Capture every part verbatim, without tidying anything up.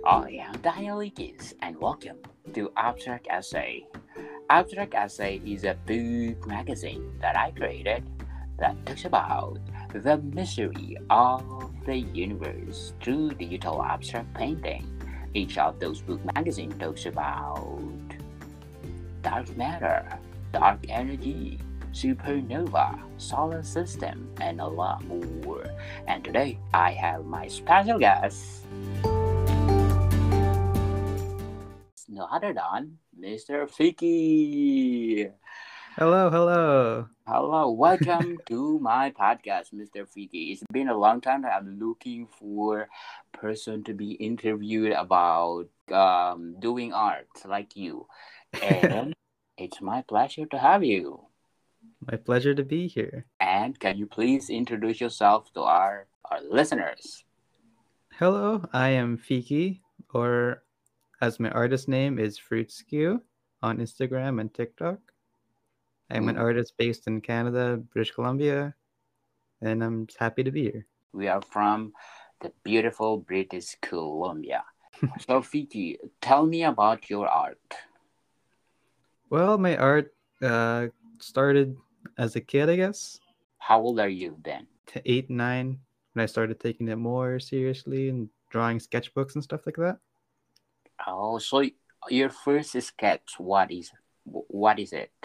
I am Daniel Ikis, and welcome to Abstract Essay. Abstract Essay is a book magazine that I created that talks about the mystery of the universe through digital abstract painting. Each of those book magazines talks about dark matter, dark energy, supernova, solar system, and a lot more. And today I have my special guest, no other than Mister Fiki. Hello, hello. Hello, welcome to my podcast, Mister Fiki. It's been a long time that I'm looking for person to be interviewed about um, doing art like you, and it's my pleasure to have you. My pleasure to be here. And can you please introduce yourself to our, our listeners? Hello, I am Fiki, or as my artist name is Fruitskew on Instagram and TikTok. I'm an Mm, artist based in Canada, British Columbia, and I'm happy to be here. we are from the beautiful British Columbia. So, Fiki, tell me about your art. Well, my art uh, started as a kid, I guess, How old are you then? t- eight, nine, when I started taking it more seriously and drawing sketchbooks and stuff like that. Oh, so your first sketch, what is what is it?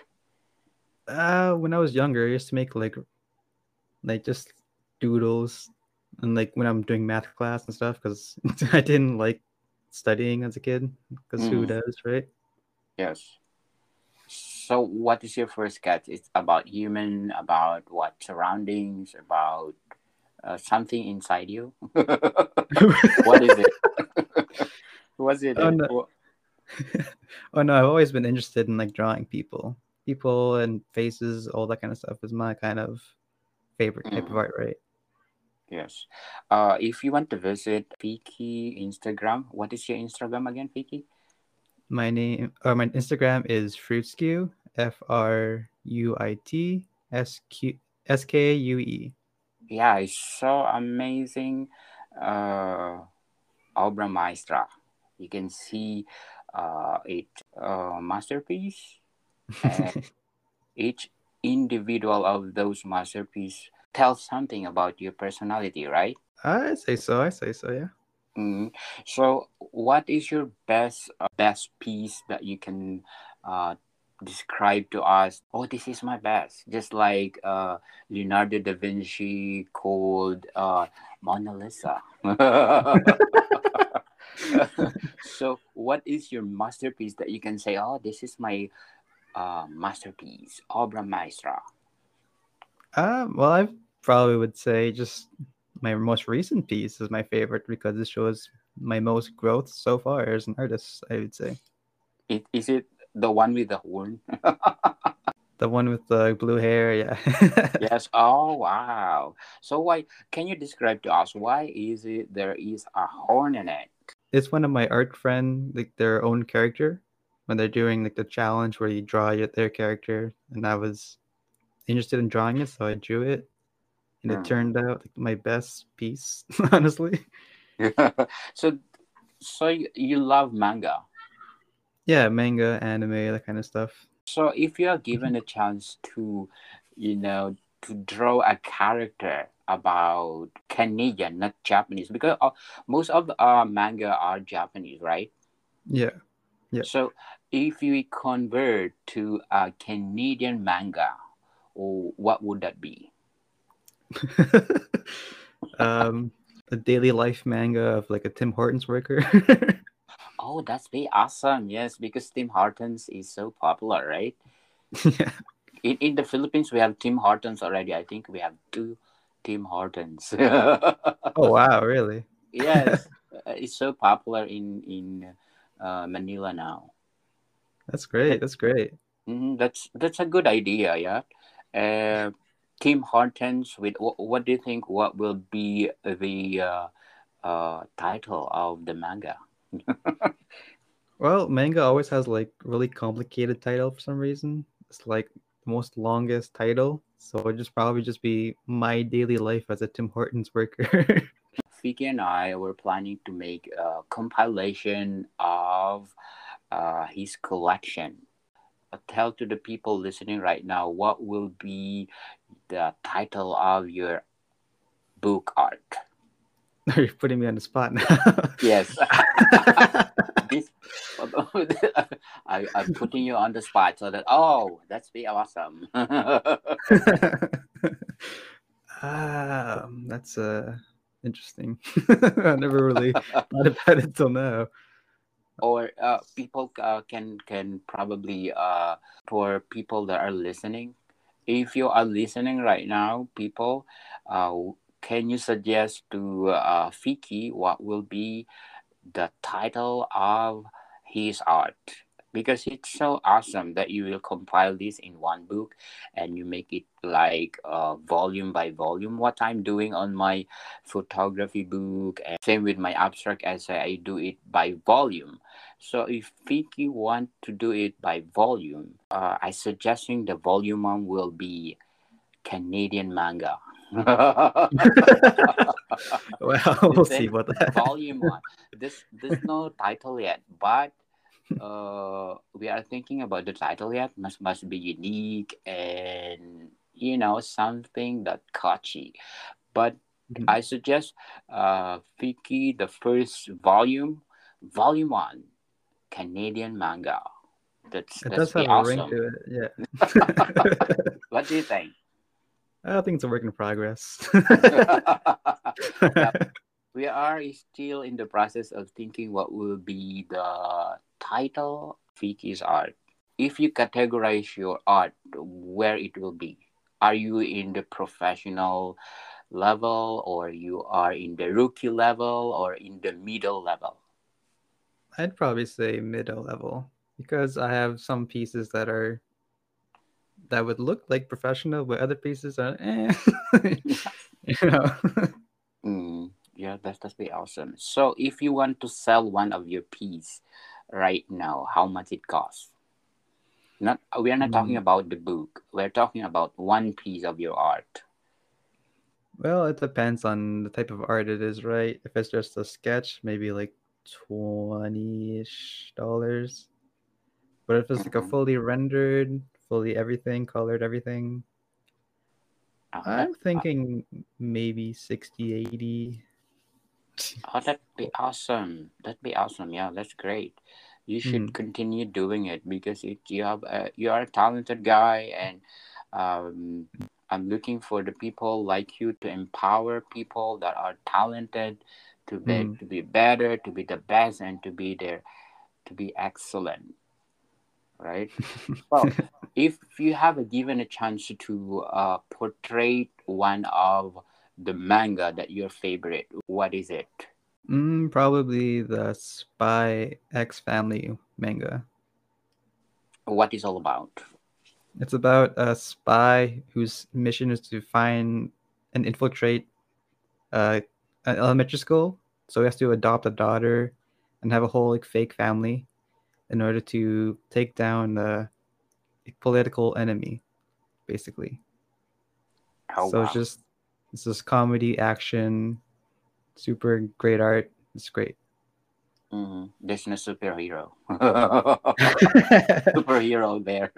Uh, when I was younger, I used to make like like just doodles and like when I'm doing math class and stuff because I didn't like studying as a kid because who Mm, does, right? yes. So, what is your first sketch? It's about human, about what surroundings, about uh, something inside you. What is it? Was it oh it? no, Wha- oh no! I've always been interested in like drawing people, people and faces, all that kind of stuff is my kind of favorite type of Mm, art, right? yes. Uh, if you want to visit Fiki Instagram, what is your Instagram again, Fiki? My name or my Instagram is Fruitskew, F R U I T S Q S K U E. Yeah, it's so amazing. Uh, Obra Maestra. You can see uh, it uh, masterpiece, and each individual of those masterpiece tells something about your personality, right? I say so. I say so. Yeah. Mm. So, what is your best uh, best piece that you can uh, describe to us? Oh, this is my best. Just like uh, Leonardo da Vinci called uh, Mona Lisa. So, what is your masterpiece that you can say, oh, this is my uh, masterpiece, obra maestra? Um, well, I probably would say just my most recent piece is my favorite because it shows my most growth so far as an artist, I would say. It, is it the one with the horn? The one with the blue hair, yeah. Yes. Oh, wow. So, why can you describe to us why is it there is a horn in it? It's one of my art friend, like their own character when they're doing like the challenge where you draw your, their character, and I was interested in drawing it, so I drew it, and it Mm. turned out like my best piece, honestly. So, so you, you love manga. Yeah, manga, anime, that kind of stuff. So, if you are given a chance to, you know, to draw a character about Canadian, not Japanese, because uh, most of uh, manga are Japanese, right? Yeah, yeah. So, if we convert to a Canadian manga, oh, what would that be? um, a daily life manga of like a Tim Hortons worker. Oh, that's very awesome. Yes, because Tim Hortons is so popular, right? yeah. In, in the Philippines, we have Tim Hortons already. I think we have two Tim Hortons. Oh wow, really? Yes, uh, it's so popular in in uh, Manila now. That's great. That That's great. mhm, that's that's a good idea. Yeah. Uh, Tim Hortons with what, what do you think? What will be the uh, uh, title of the manga? Well, manga always has like really complicated title for some reason. It's like the most longest title, so it'd just probably just be my daily life as a Tim Hortons worker. Vicky and I were planning to make a compilation of uh, his collection. Uh, tell to the people listening right now what will be the title of your book art. You're putting me on the spot now. Yes. This I, I'm putting you on the spot so that oh that's be awesome. Ah, that's uh interesting. I never really thought about it till now. Or uh, people uh, can can probably uh, for people that are listening, if you are listening right now, people, uh, can you suggest to uh, Fiki what will be the title of his art, because it's so awesome that you will compile this in one book and you make it like uh, volume by volume, what I'm doing on my photography book, and same with my abstract essay, I do it by volume. So if Fiki want to do it by volume, uh, I suggesting the volume one will be Canadian manga. Well, You we'll see think about that. volume one. This this no title yet, but uh, we are thinking about the title yet. Must must be unique and you know something that catchy. But Mhm. I suggest uh, Fiki the first volume, volume one, Canadian manga. That's It that's does be have a ring awesome. to it, yeah. What do you think? I think it's a work in progress. Yeah, we are still in the process of thinking what will be the title Fiki's art. If you categorize your art, where it will be? Are you in the professional level, or you are in the rookie level, or in the middle level? I'd probably say middle level because I have some pieces that are that would look like professional, but other pieces are eh. You know. Mm, yeah, that's that's be awesome. So, if you want to sell one of your piece right now, how much it costs? Not we are not talking Mm. about the book. We're talking about one piece of your art. Well, it depends on the type of art it is, right? If it's just a sketch, maybe like twenty-ish dollars. But if it's like a Mm-hmm. fully rendered, fully everything, colored everything, Oh, that I'm thinking maybe sixty, eighty. oh, that'd be awesome. That'd be awesome. Yeah, that's great. You should Mm, continue doing it because it you have uh, you are a talented guy, and um, I'm looking for the people like you to empower people that are talented to be mm. to be better, to be the best, and to be there to be excellent. Right. Well, if you have a given a chance to uh, portray one of the manga that your favorite, what is it? Mm, probably the Spy X Family manga. What is all about? It's about a spy whose mission is to find and infiltrate uh, an elementary school. So he has to adopt a daughter and have a whole like fake family in order to take down the political enemy, basically. Oh So it's wow. just it's just comedy, action, super great art. It's great. Mm-hmm. There's no superhero. Superhero there.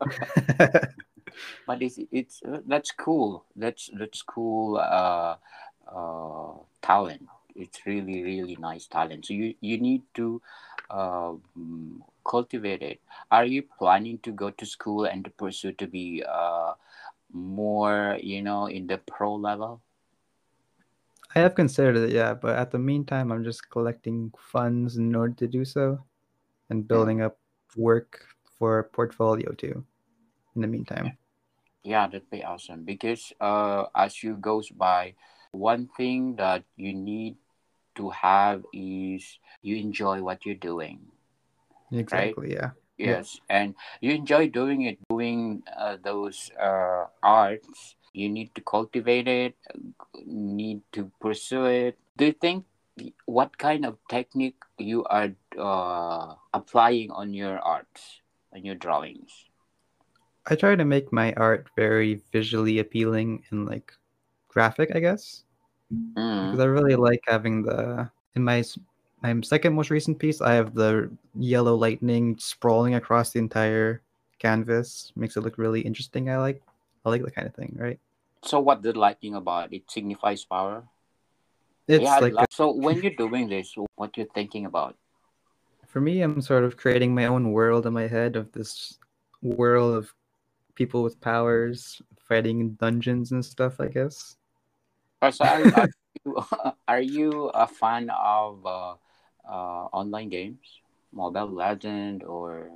But it's it's uh, that's cool. That's that's cool. Uh, uh, talent. It's really really nice talent. So you you need to uh, mm, cultivate it. Are you planning to go to school and to pursue to be uh more you know in the pro level? I have considered it, yeah, but at the meantime, I'm just collecting funds in order to do so and Mm. building up work for a portfolio too. In the meantime, Yeah, that'd be awesome because uh, as you goes by, one thing that you need to have is you enjoy what you're doing, right? exactly, yeah, yeah. Yes, and you enjoy doing it, doing uh, those uh, arts. You need to cultivate it, need to pursue it. Do you think what kind of technique you are uh, applying on your arts, on your drawings? I try to make my art very visually appealing and like graphic, I guess, Mm. because because I really like having the in my s- my second most recent piece. I have the yellow lightning sprawling across the entire canvas. Makes it look really interesting. I like I like that kind of thing, right? So what the lightning about? It signifies power. Yeah, It's I like a, love. So when you're doing this, what you're thinking about? for me, I'm sort of creating my own world in my head of this world of people with powers fighting in dungeons and stuff. I guess. Uh, So are, are you are you a fan of uh, uh, online games, Mobile Legend, or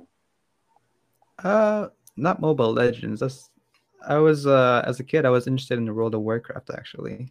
Uh, Not Mobile Legends. That's I was uh as a kid I was interested in the World of Warcraft actually.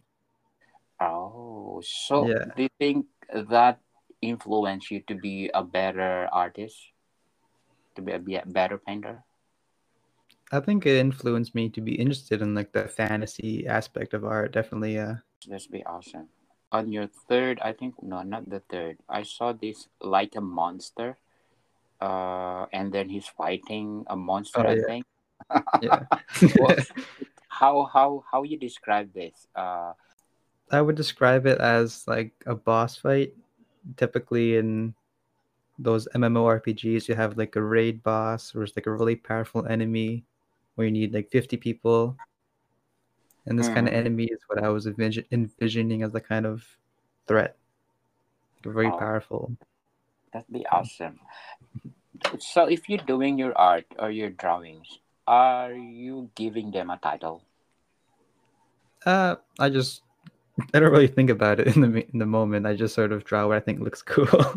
oh? So Yeah, do you think that influenced you to be a better artist, to be a be- better painter? I think it influenced me to be interested in like the fantasy aspect of art. Definitely. Uh. That's be awesome. On your third, I think no, not the third. I saw this like a monster, uh, and then he's fighting a monster. Oh I yeah, think. yeah. Well, how how how you describe this? Uh, I would describe it as like a boss fight. Typically in those MMORPGs, you have like a raid boss, or it's like a really powerful enemy, where you need like fifty people. And this kind of mhm. enemy is what I was envis- envisioning as a kind of threat, like, very Oh, powerful. that'd be Yeah. awesome. So, if you're doing your art or your drawings, are you giving them a title? Uh, I just I don't really think about it in the in the moment. I just sort of draw what I think looks cool.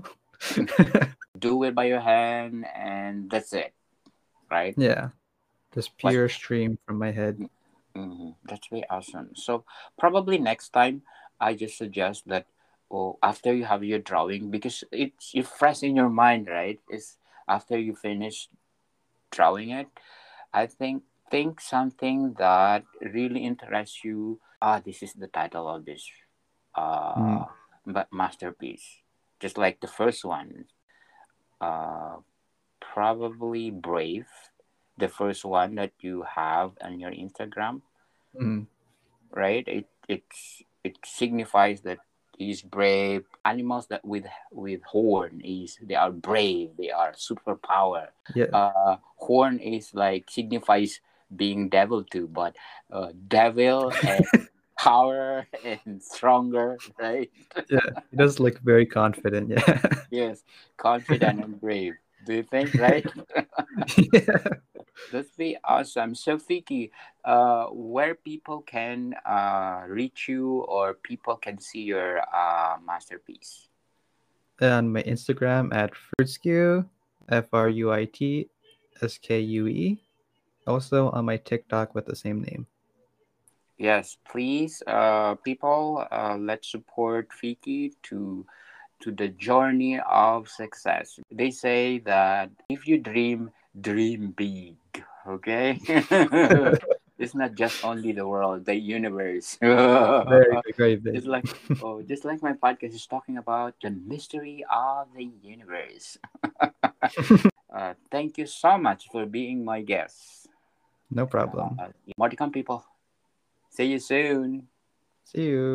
Do it by your hand, and that's it, right? Yeah, just Like, pure stream from my head. mm-hmm. That's very awesome. So, probably next time, I just suggest that, oh, after you have your drawing, because it's you fresh in your mind, right? It's after you finish drawing it. I think think something that really interests you. Ah, this is the title of this uh Mm. ma- masterpiece. Just like the first one, uh, probably Brave, the first one that you have on your Instagram, Mm. right? It it's it signifies that he's brave. Animals that with with horn is they are brave. They are superpower. Yeah, Uh, horn is like signifies being devil too, but uh, devil and power and stronger, right? yeah. He does look very confident. Yeah. Yes, confident and brave. Do you think, right? Yeah. That'd be awesome. So, Fiki, uh, where people can uh, reach you or people can see your uh, masterpiece? On my Instagram at Fruitskew, F R U I T S K U E. Also on my TikTok with the same name. Yes, please, uh, people, uh, let's support Fiki to to the journey of success. They say that if you dream, dream big. Okay, it's not just only the world, the universe. Very big, very big. Just like oh, just like my podcast is talking about the mystery of the universe. Uh, thank you so much for being my guest. No problem. Uh, more to come, people. See you soon. See you.